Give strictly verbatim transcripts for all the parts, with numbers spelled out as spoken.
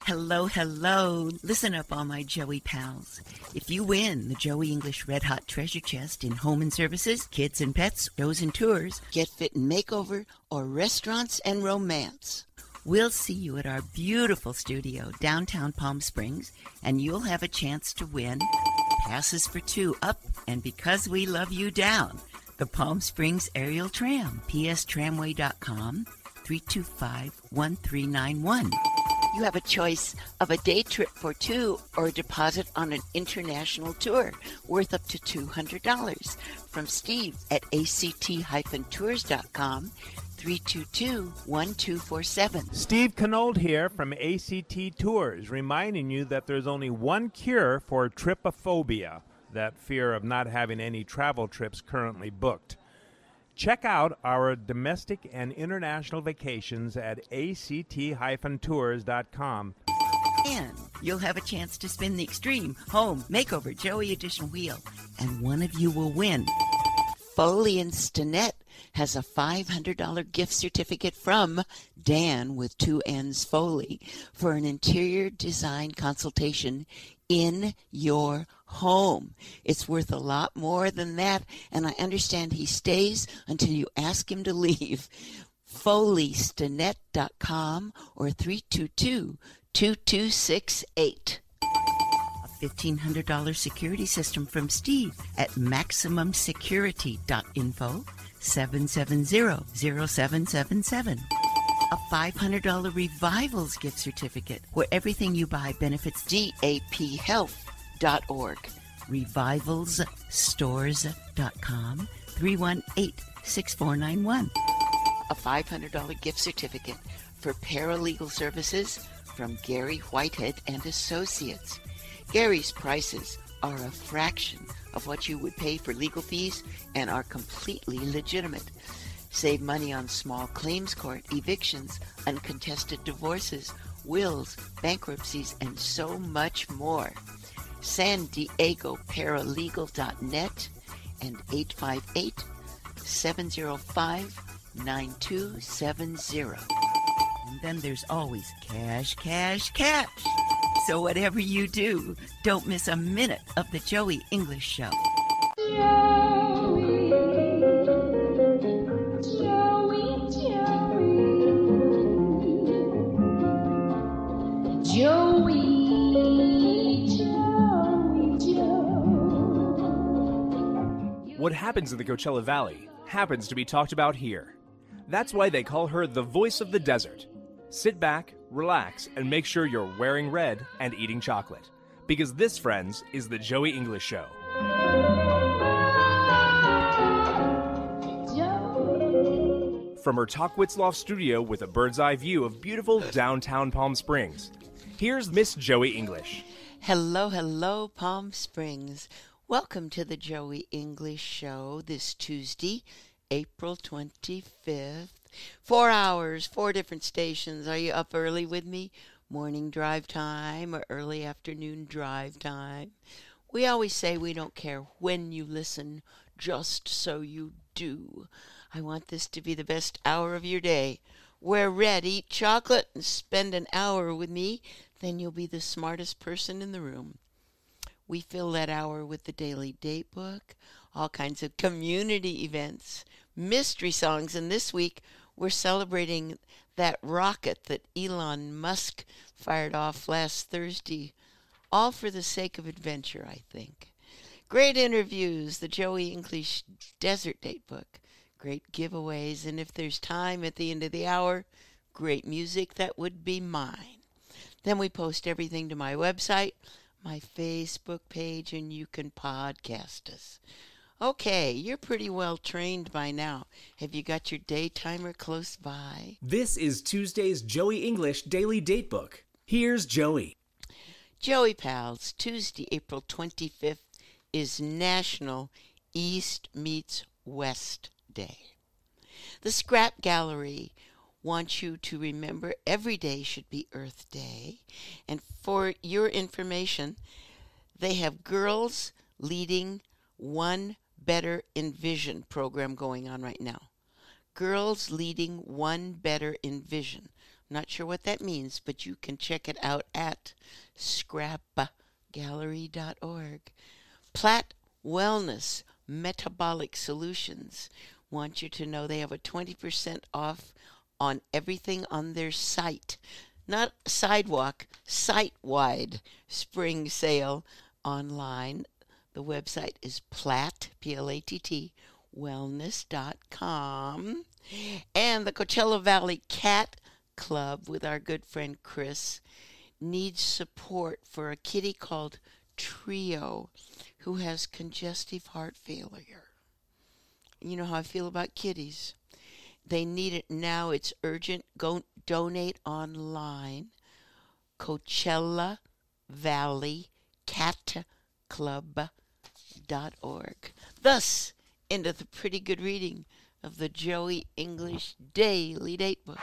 Hello, hello. Listen up, all my Joey pals. If you win the Joey English Red Hot Treasure Chest in home and services, kids and pets, shows and tours, get fit and makeover, or restaurants and romance, we'll see you at our beautiful studio downtown Palm Springs, and you'll have a chance to win passes for two up and Because We Love You down, the Palm Springs Aerial Tram, p s tramway dot com, three two five, one three nine one. You have a choice of a day trip for two or a deposit on an international tour worth up to two hundred dollars from Steve at a c t dash tours dot com, three two two, one two four seven. Steve Canold here from A C T Tours, reminding you that there's only one cure for tripophobia, that fear of not having any travel trips currently booked. Check out our domestic and international vacations at a c t dash tours dot com. And you'll have a chance to spin the Extreme Home Makeover Joey Edition wheel, and one of you will win. Foley and Stinnett has a five hundred dollars gift certificate from Dan with two N's Foley for an interior design consultation in your home. It's worth a lot more than that, and I understand he stays until you ask him to leave. foley stinnett dot com or three two two, two two six eight. A fifteen hundred dollars security system from Steve at maximum security dot info, seven seven zero, zero seven seven seven. A five hundred dollars Revivals gift certificate where everything you buy benefits d a p health dot org. revivals stores dot com, three one eight, six four nine one. A five hundred dollars gift certificate for paralegal services from Gary Whitehead and Associates. Gary's prices are a fraction of what you would pay for legal fees and are completely legitimate. Save money on small claims court, evictions, uncontested divorces, wills, bankruptcies, and so much more. San Diego Paralegal dot net and eight five eight, seven zero five, nine two seven zero. And then there's always cash, cash, cash. So whatever you do, don't miss a minute of the Joey English Show. Joey, Joey, Joey, Joey. What happens in the Coachella Valley happens to be talked about here. That's why they call her the voice of the desert. Sit back, relax, and make sure you're wearing red and eating chocolate. Because this, friends, is the Joey English Show. From her Talkwitzloft studio with a bird's eye view of beautiful downtown Palm Springs, here's Miss Joey English. Hello, hello, Palm Springs. Welcome to the Joey English Show this Tuesday, April twenty-fifth. Four hours, four different stations. Are you up early with me? Morning drive time or early afternoon drive time? We always say we don't care when you listen, just so you do. I want this to be the best hour of your day. Wear red, eat chocolate, and spend an hour with me. Then you'll be the smartest person in the room. We fill that hour with the Daily Date Book, all kinds of community events, mystery songs, and this week we're celebrating that rocket that Elon Musk fired off last Thursday, all for the sake of adventure, I think. Great interviews, the Joey English Desert Date Book, great giveaways, and if there's time at the end of the hour, great music that would be mine. Then we post everything to my website, my Facebook page, and you can podcast us. Okay, you're pretty well trained by now. Have you got your day timer close by? This is Tuesday's Joey English Daily Date Book. Here's Joey. Joey Pals, Tuesday, April twenty-fifth is National East Meets West Day. The Scrap Gallery wants you to remember every day should be Earth Day. And for your information, they have Girls Leading One Better Envision program going on right now. Girls Leading One Better Envision. Not sure what that means, but you can check it out at scrap gallery dot org. Platt Wellness Metabolic Solutions want you to know they have a twenty percent off on everything on their site. Not sidewalk, site-wide spring sale online. The website is Platt, P L A T T, wellness dot com. And the Coachella Valley Cat Club with our good friend Chris needs support for a kitty called Trio who has congestive heart failure. You know how I feel about kitties. They need it now. It's urgent. Go donate online. Coachella Valley Cat Club dot org. Thus, into the pretty good reading of the Joey English Daily Date Book.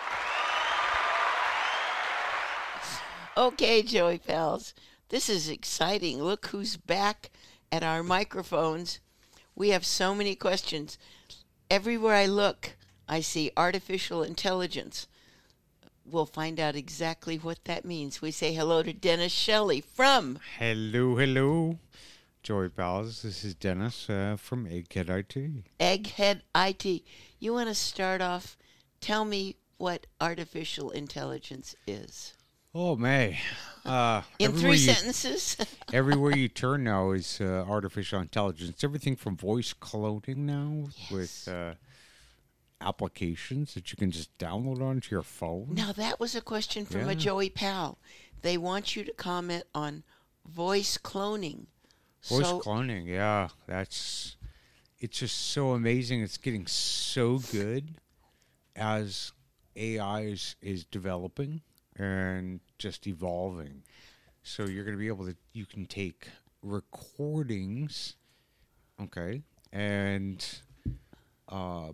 Okay, Joey pals, this is exciting. Look who's back at our microphones. We have so many questions. Everywhere I look, I see artificial intelligence. We'll find out exactly what that means. We say hello to Dennis Shelley from... Hello, hello. Joey pals, this is Dennis uh, from Egghead I T. Egghead I T. You want to start off? Tell me what artificial intelligence is. Oh, May. Uh, In three you, sentences? everywhere you turn now is uh, artificial intelligence. Everything from voice cloning now Yes. with uh, applications that you can just download onto your phone. Now, that was a question from Yeah. a Joey pal. They want you to comment on voice cloning. Voice so, cloning, yeah. That's, it's just so amazing. It's getting so good as A I is, is developing and just evolving. So you're going to be able to, you can take recordings, okay, and um,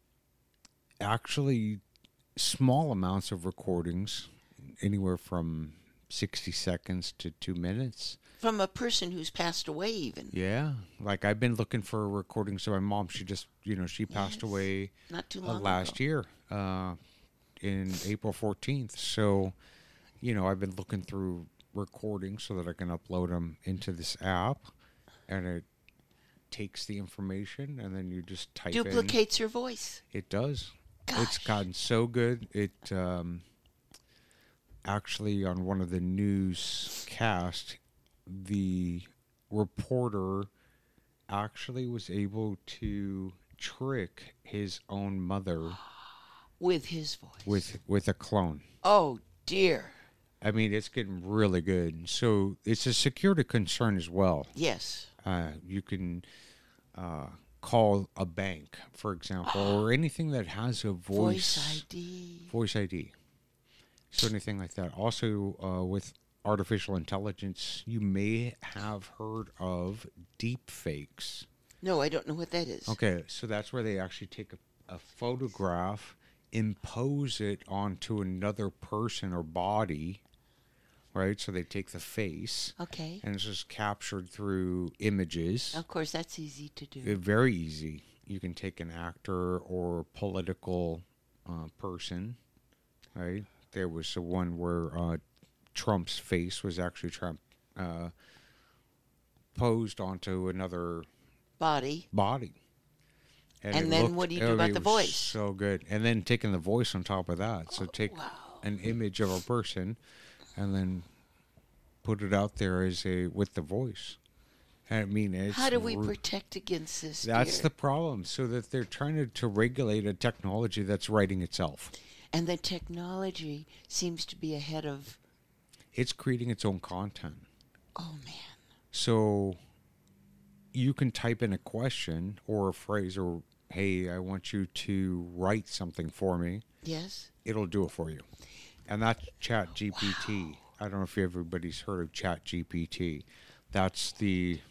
actually small amounts of recordings, anywhere from sixty seconds to two minutes. from a person who's passed away even. Yeah, like I've been looking for recordings of my mom. She just, you know, she passed Yes. away Not too uh, long last ago. year, uh, in April fourteenth. So, you know, I've been looking through recordings so that I can upload them into this app, and it takes the information, and then you just type in. Duplicates your voice. It does. It's Gosh. gotten so good. It um, actually on one of the newscasts, the reporter actually was able to trick his own mother With his voice. with with a clone. Oh, dear. I mean, it's getting really good. So it's a security concern as well. Yes. Uh, you can uh, call a bank, for example, or anything that has a voice Voice I D. voice I D. So anything like that. Also, uh, with artificial intelligence, you may have heard of deep fakes. No, I don't know what that is. Okay, so that's where they actually take a, a photograph, impose it onto another person or body, right? So they take the face, Okay. and it's just captured through images. Of course, that's easy to do. Uh, very easy. You can take an actor or political uh, person, right? There was the one where uh, Trump's face was actually Trump uh, posed onto another Body. body. And it then looked- what do you do oh, about it the was voice? So good. And then taking the voice on top of that. So take wow. an image of a person and then put it out there as a with the voice. I mean, it's How do we re- protect against this? That's dear? the problem. So that they're trying to, to regulate a technology that's writing itself. And the technology seems to be ahead of. It's creating its own content. Oh man. So you can type in a question or a phrase or, hey, I want you to write something for me. Yes. It'll do it for you. And that's Chat G P T. I don't know if everybody's heard of Chat G P T. That's the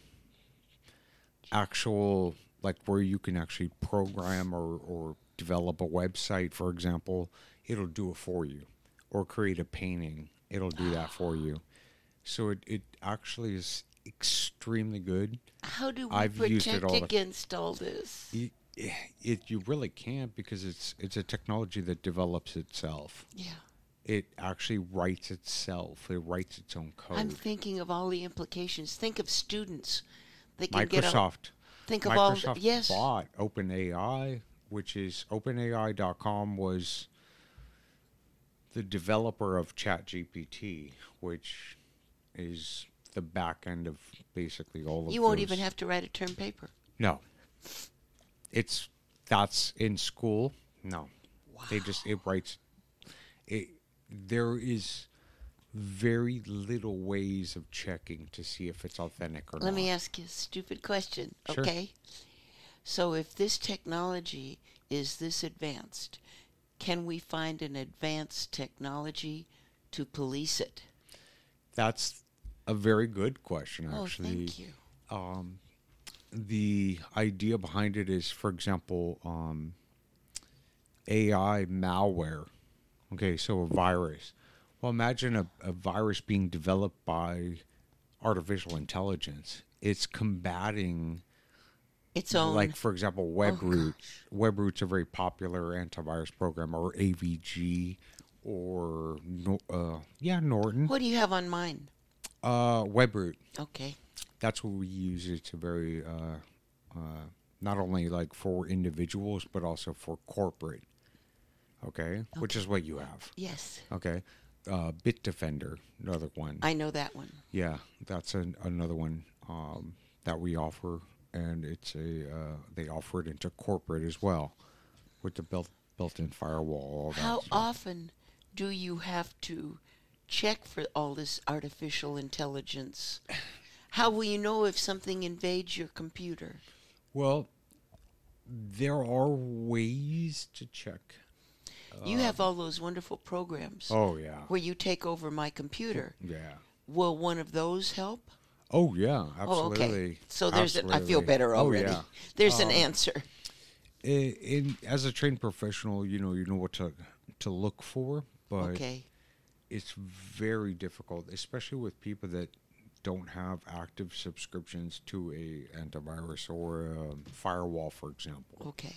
actual, like where you can actually program or, or develop a website, for example. It'll do it for you. Or create a painting. It'll do that for you. So it, it actually is extremely good. How do we I've used it protect all the- against all this? You, it, you really can't because it's it's a technology that develops itself. Yeah. it actually writes itself. It writes its own code. I'm thinking of all the implications. Think of students. They can get a, Microsoft. think of all. Microsoft Yes. bought OpenAI, which is OpenAI dot com was the developer of ChatGPT, which is the back end of basically all of You won't those. even have to write a term paper. No. It's that's in school. No. They just it writes it there is very little ways of checking to see if it's authentic or Let not. me ask you a stupid question, Sure. okay? So if this technology is this advanced, can we find an advanced technology to police it? That's a very good question, Oh, actually. thank you. Um, the idea behind it is, for example, um, A I malware. Okay, so a virus. Well, imagine a, a virus being developed by artificial intelligence. It's combating, Its own. like, for example, Oh, WebRoot. WebRoot's a very popular antivirus program, or A V G, or, Nor- uh, yeah, Norton. What do you have on mine? Uh, WebRoot. Okay. That's what we use. It's a very uh, uh, not only like for individuals but also for corporate. Okay, which is what you have. Yes. Okay, uh, Bitdefender, another one. I know that one. Yeah, that's an, another one um, that we offer, and it's a uh, they offer it into corporate as well, with the built built-in firewall. All that How stuff. often do you have to check for all this artificial intelligence? How will you know if something invades your computer? Well, there are ways to check. You have all those wonderful programs Oh yeah, where you take over my computer. yeah. Will one of those help? Oh yeah, Oh, absolutely. okay. So there's an, I feel Absolutely. better Oh, already. yeah. There's an Um, answer. I- in as a trained professional, you know you know what to to look for, but Okay. it's very difficult, especially with people that don't have active subscriptions to a antivirus or a firewall, for example. Okay.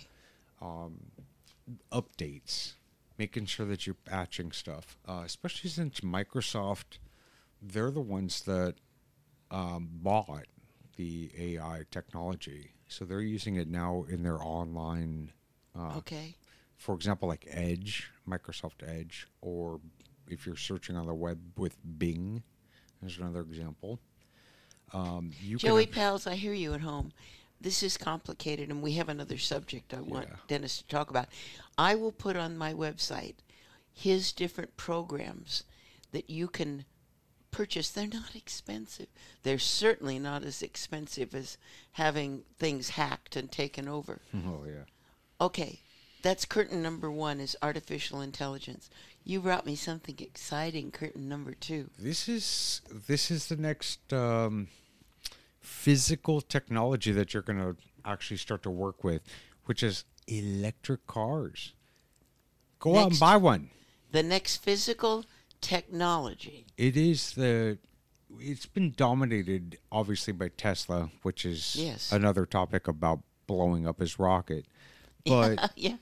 Updates, making sure that you're patching stuff, uh, especially since Microsoft, they're the ones that um, bought the A I technology, so they're using it now in their online. Uh, Okay. For example, like Edge, Microsoft Edge, or if you're searching on the web with Bing, there's another example. Um, you Joey can, Pals, I hear you at home. This is complicated, and we have another subject I want Yeah. Dennis to talk about. I will put on my website his different programs that you can purchase. They're not expensive. They're certainly not as expensive as having things hacked and taken over. oh yeah, Okay, that's curtain number one is artificial intelligence. You brought me something exciting, curtain number two. this is this is the next um, physical technology that you're going to actually start to work with, which is electric cars. Go out and Next. buy one. The next physical technology. It is the. It's been dominated, obviously, by Tesla, which is Yes. another topic about blowing up his rocket. But yeah.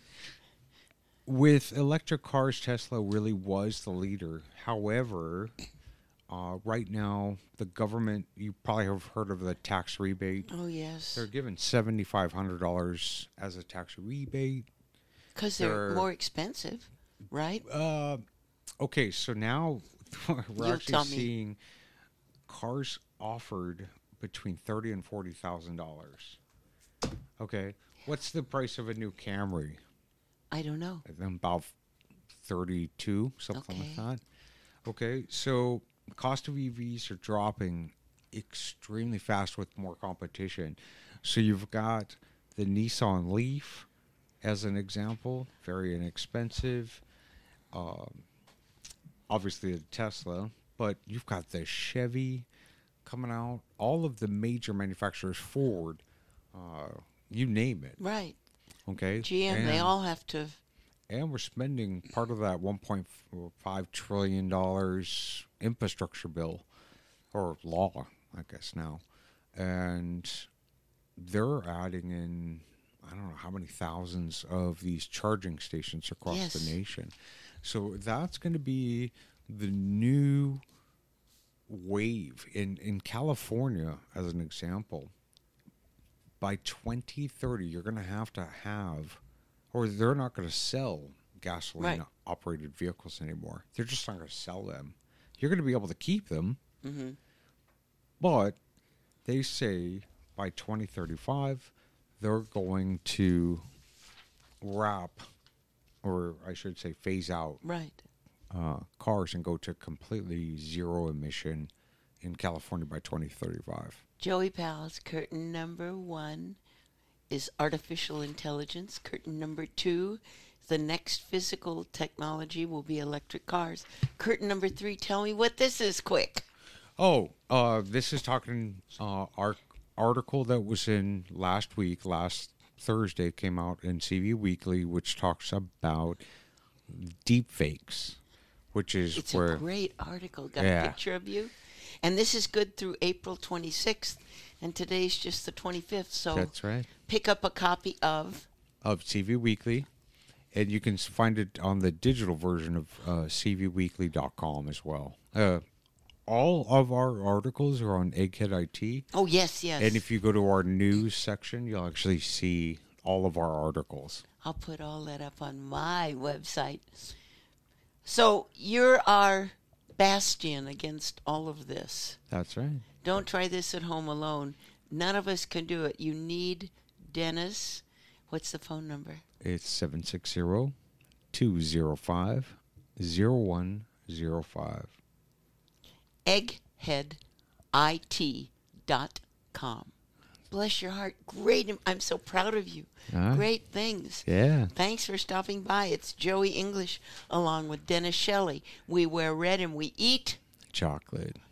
with electric cars, Tesla really was the leader. However, uh, right now, the government, you probably have heard of the tax rebate. Oh, yes. They're giving seven thousand five hundred dollars as a tax rebate. Because they're they're- more expensive, right? Uh, okay, so now we're You'll actually tell me. seeing cars offered between thirty and forty thousand dollars. Okay, what's the price of a new Camry? I don't know. About thirty-two, something like Okay. that. Okay, so cost of E Vs are dropping extremely fast with more competition. So you've got the Nissan Leaf as an example, very inexpensive. Um, obviously the Tesla, but you've got the Chevy coming out. All of the major manufacturers, Ford, uh, you name it. Right. Okay, G M, they And- all have to. and we're spending part of that one point five trillion dollars infrastructure bill, or law, I guess now. And they're adding in, I don't know how many thousands of these charging stations across Yes. the nation. So that's going to be the new wave in in California, as an example. By twenty thirty, you're going to have to have, or they're not going to sell gasoline Right. operated vehicles anymore. They're just not going to sell them. You're going to be able to keep them, Mm-hmm. but they say by twenty thirty-five, they're going to wrap, or I should say phase out Right. uh, cars and go to completely zero emission in California by twenty thirty-five. Joey Pals, curtain number one is artificial intelligence. Curtain number two, the next physical technology will be electric cars. Curtain number three, tell me what this is quick. Oh, uh, this is talking uh, our article that was in last week, last Thursday, came out in C V Weekly, which talks about deep fakes, which is It's where a great article. Got Yeah. a picture of you. And this is good through April twenty-sixth. And today's just the twenty-fifth. So that's right pick up a copy of. of C V Weekly, and you can s- find it on the digital version of uh, c v weekly dot com as well. Uh, all of our articles are on Egghead I T. Oh, yes, yes. And if you go to our news section, you'll actually see all of our articles. I'll put all that up on my website. So you're our bastion against all of this. That's right. Don't try this at home alone. None of us can do it. You need Dennis. What's the phone number? It's seven six zero, two zero five, zero one zero five. egghead I T dot com. Bless your heart. Great. I'm so proud of you. Ah. Great things. Yeah. Thanks for stopping by. It's Joey English along with Dennis Shelley. We wear red and we eat Chocolate.